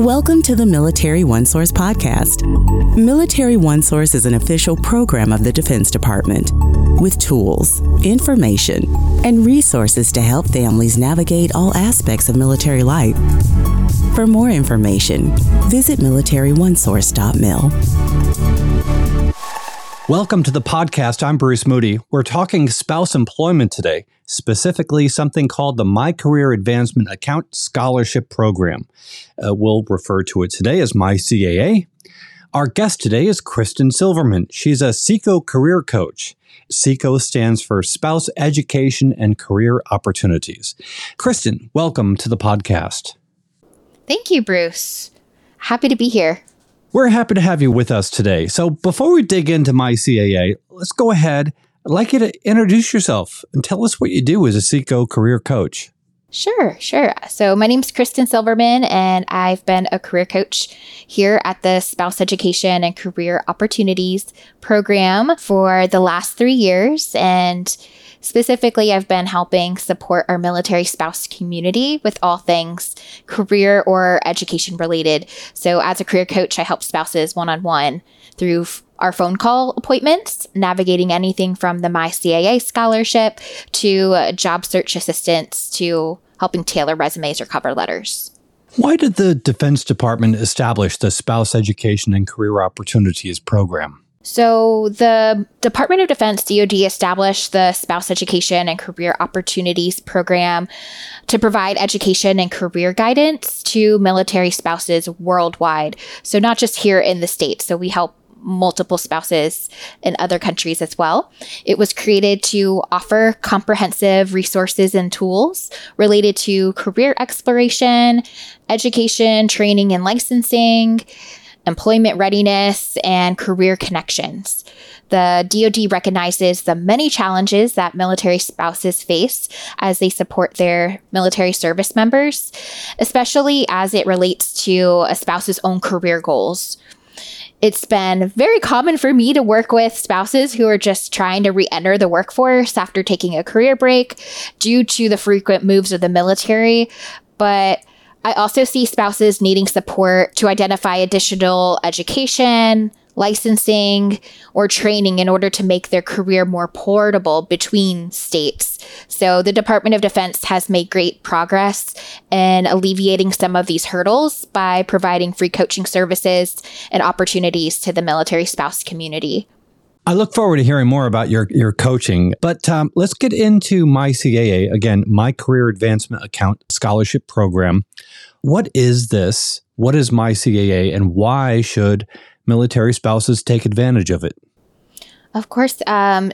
Welcome to the Military OneSource podcast. Military OneSource is an official program of the Defense Department with tools, information, and resources to help families navigate all aspects of military life. For more information, visit militaryonesource.mil. Welcome to the podcast. I'm Bruce Moody. We're talking spouse employment today, specifically something called the My Career Advancement Account Scholarship Program. We'll refer to it today as MyCAA. Our guest today is Kristen Silverman. She's a SECO career coach. SECO stands for Spouse Education and Career Opportunities. Kristen, welcome to the podcast. Thank you, Bruce. Happy to be here. We're happy to have you with us today. So before we dig into MyCAA, let's go ahead. I'd like you to introduce yourself and tell us what you do as a SECO career coach. Sure. So my name's Kristen Silverman, and I've been a career coach here at the Spouse Education and Career Opportunities program for the last 3 years. And specifically, I've been helping support our military spouse community with all things career or education related. So as a career coach, I help spouses one-on-one through our phone call appointments, navigating anything from the MyCAA scholarship to job search assistance to helping tailor resumes or cover letters. Why did the Defense Department establish the Spouse Education and Career Opportunities program? So the Department of Defense, DoD, established the Spouse Education and Career Opportunities program to provide education and career guidance to military spouses worldwide. So not just here in the States. So we help multiple spouses in other countries as well. It was created to offer comprehensive resources and tools related to career exploration, education, training and licensing, employment readiness, and career connections. The DoD recognizes the many challenges that military spouses face as they support their military service members, especially as it relates to a spouse's own career goals. It's been very common for me to work with spouses who are just trying to re-enter the workforce after taking a career break due to the frequent moves of the military, but I also see spouses needing support to identify additional education, licensing, or training in order to make their career more portable between states. So the Department of Defense has made great progress in alleviating some of these hurdles by providing free coaching services and opportunities to the military spouse community. I look forward to hearing more about your coaching, but let's get into MyCAA, again, My Career Advancement Account Scholarship Program. What is this? What is MyCAA, and why should military spouses take advantage of it? Of course. So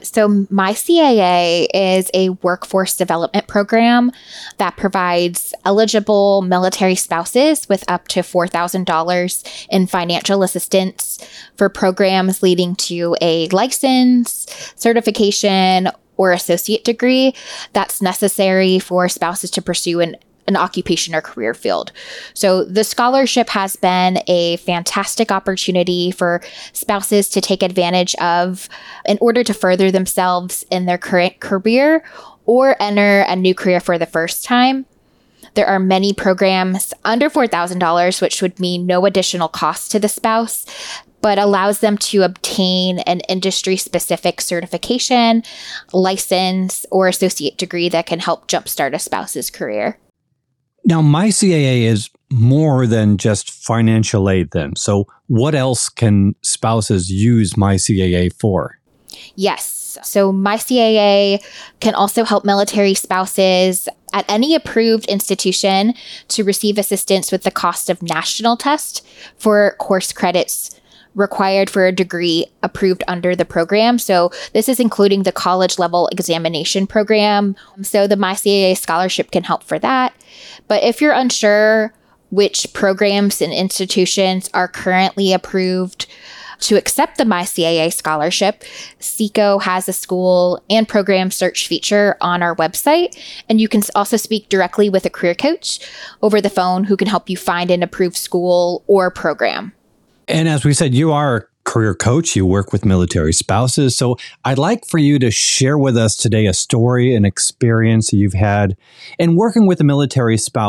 MyCAA is a workforce development program that provides eligible military spouses with up to $4,000 in financial assistance for programs leading to a license, certification, or associate degree that's necessary for spouses to pursue an occupation or career field. So the scholarship has been a fantastic opportunity for spouses to take advantage of in order to further themselves in their current career or enter a new career for the first time. There are many programs under $4,000, which would mean no additional cost to the spouse, but allows them to obtain an industry-specific certification, license, or associate degree that can help jumpstart a spouse's career. Now, MyCAA is more than just financial aid then. So what else can spouses use MyCAA for? Yes. So MyCAA can also help military spouses at any approved institution to receive assistance with the cost of national test for course credits required for a degree approved under the program. So this is including the college level examination program. So the MyCAA scholarship can help for that. But if you're unsure which programs and institutions are currently approved to accept the MyCAA scholarship, SECO has a school and program search feature on our website. And you can also speak directly with a career coach over the phone who can help you find an approved school or program. And as we said, you are a career coach. You work with military spouses. So I'd like for you to share with us today a story, an experience you've had in working with a military spouse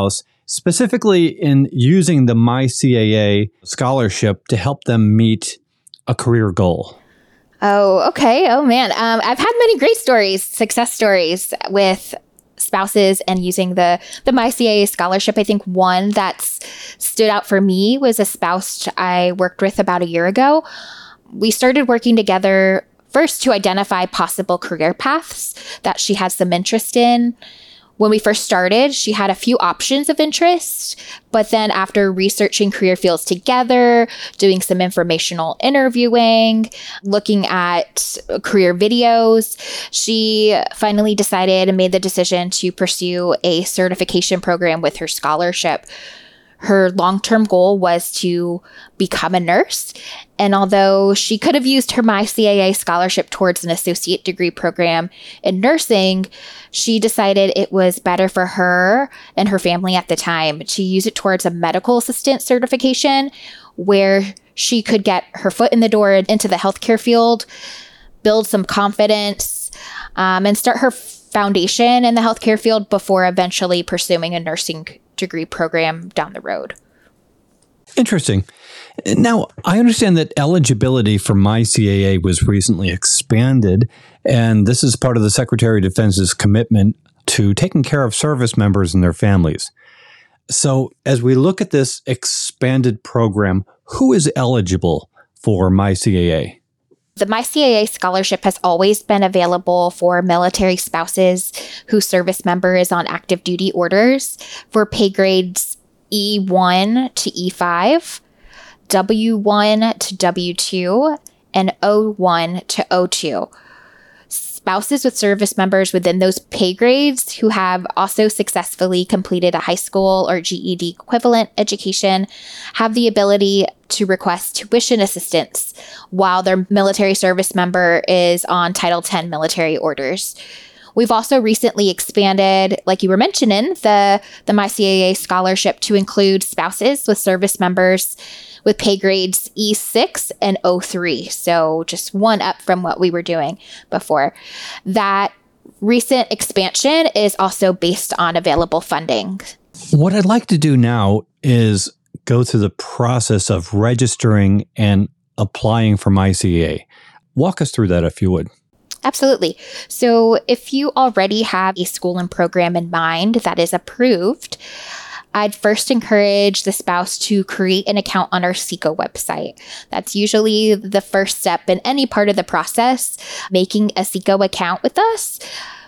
specifically in using the MyCAA scholarship to help them meet a career goal? Oh, okay. Oh, man. I've had many great stories, success stories with spouses and using the MyCAA scholarship. I think one that's stood out for me was a spouse I worked with about a year ago. We started working together first to identify possible career paths that she had some interest in. When we first started, she had a few options of interest, but then after researching career fields together, doing some informational interviewing, looking at career videos, she finally decided and made the decision to pursue a certification program with her scholarship. Her long-term goal was to become a nurse. And although she could have used her MyCAA scholarship towards an associate degree program in nursing, she decided it was better for her and her family at the time to use it towards a medical assistant certification where she could get her foot in the door into the healthcare field, build some confidence, and start her foundation in the healthcare field before eventually pursuing a nursing degree program down the road. Interesting. Now, I understand that eligibility for MyCAA was recently expanded, and this is part of the Secretary of Defense's commitment to taking care of service members and their families. So as we look at this expanded program, who is eligible for MyCAA? The MyCAA scholarship has always been available for military spouses whose service member is on active duty orders for pay grades E1 to E5, W1 to W2, and O1 to O2. Spouses with service members within those pay grades who have also successfully completed a high school or GED equivalent education have the ability to request tuition assistance while their military service member is on Title X military orders. We've also recently expanded, like you were mentioning, the MyCAA scholarship to include spouses with service members with pay grades E6 and O3. So just one up from what we were doing before. That recent expansion is also based on available funding. What I'd like to do now is go through the process of registering and applying for MyCAA. Walk us through that if you would. Absolutely. So if you already have a school and program in mind that is approved, I'd first encourage the spouse to create an account on our SECO website. That's usually the first step in any part of the process. Making a SECO account with us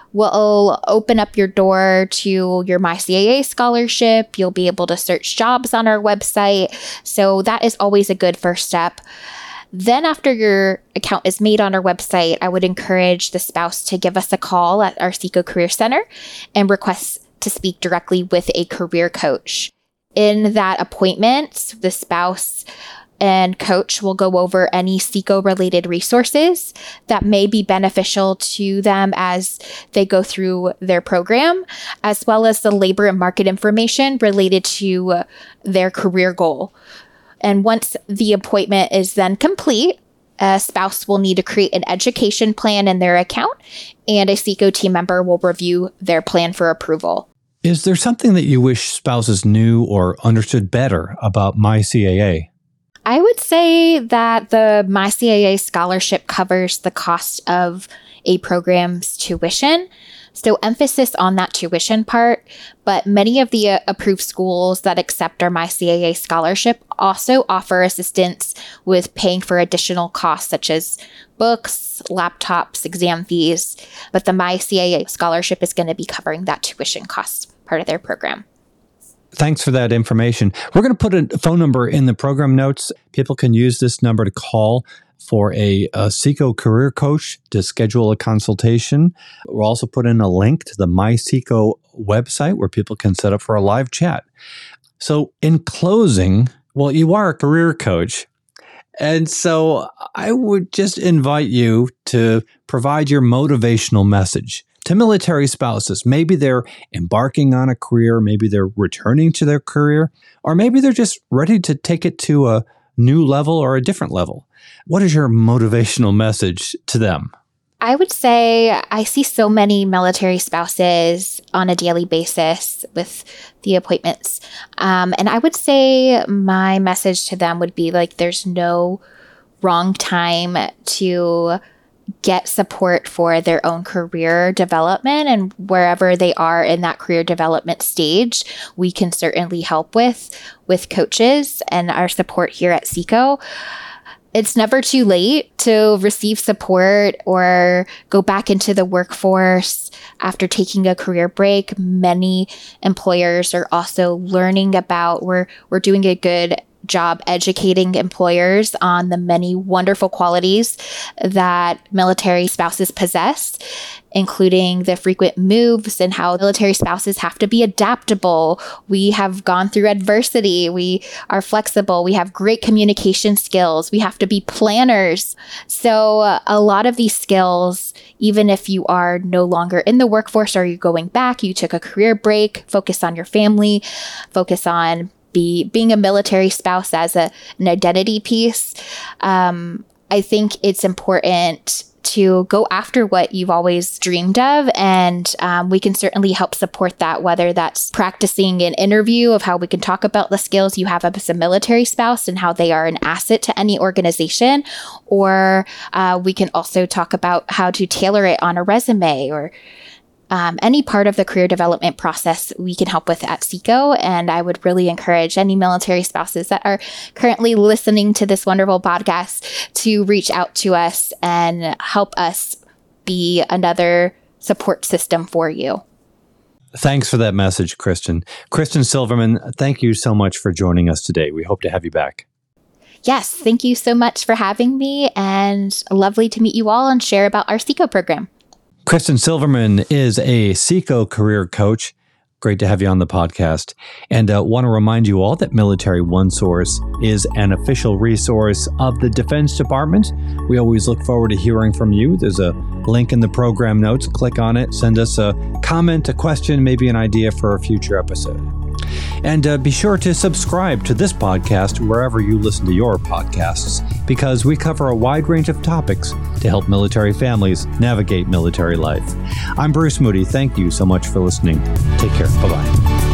will open up your door to your MyCAA scholarship. You'll be able to search jobs on our website. So that is always a good first step. Then after your account is made on our website, I would encourage the spouse to give us a call at our SECO Career Center and request to speak directly with a career coach. In that appointment, the spouse and coach will go over any SECO-related resources that may be beneficial to them as they go through their program, as well as the labor and market information related to their career goal. And once the appointment is then complete, a spouse will need to create an education plan in their account, and a SECO team member will review their plan for approval. Is there something that you wish spouses knew or understood better about MyCAA? I would say that the MyCAA scholarship covers the cost of a program's tuition. So emphasis on that tuition part, but many of the approved schools that accept our MyCAA scholarship also offer assistance with paying for additional costs such as books, laptops, exam fees. But the MyCAA scholarship is going to be covering that tuition cost part of their program. Thanks for that information. We're going to put a phone number in the program notes. People can use this number to call for a SECO career coach to schedule a consultation. We'll also put in a link to the MySECO website where people can set up for a live chat. So in closing, well, you are a career coach. And so I would just invite you to provide your motivational message to military spouses. Maybe they're embarking on a career, maybe they're returning to their career, or maybe they're just ready to take it to a new level or a different level. What is your motivational message to them? I would say I see so many military spouses on a daily basis with the appointments. And I would say my message to them would be like, there's no wrong time to get support for their own career development, and wherever they are in that career development stage, we can certainly help with coaches and our support here at Seco. It's never too late to receive support or go back into the workforce after taking a career break. Many employers are also learning about, we're doing a good job educating employers on the many wonderful qualities that military spouses possess, including the frequent moves and how military spouses have to be adaptable. We have gone through adversity. We are flexible. We have great communication skills. We have to be planners. So a lot of these skills, even if you are no longer in the workforce or you're going back, you took a career break, focus on your family, focus on being a military spouse as an identity piece. I think it's important to go after what you've always dreamed of. And we can certainly help support that, whether that's practicing an interview of how we can talk about the skills you have as a military spouse and how they are an asset to any organization, or we can also talk about how to tailor it on a resume, or any part of the career development process we can help with at Seco. And I would really encourage any military spouses that are currently listening to this wonderful podcast to reach out to us and help us be another support system for you. Thanks for that message, Kristen. Kristen Silverman, thank you so much for joining us today. We hope to have you back. Yes, thank you so much for having me, and lovely to meet you all and share about our Seco program. Kristen Silverman is a Seco career coach. Great to have you on the podcast. And want to remind you all that Military OneSource is an official resource of the Defense Department. We always look forward to hearing from you. There's a link in the program notes. Click on it. Send us a comment, a question, maybe an idea for a future episode. And be sure to subscribe to this podcast wherever you listen to your podcasts, because we cover a wide range of topics to help military families navigate military life. I'm Bruce Moody. Thank you so much for listening. Take care. Bye-bye.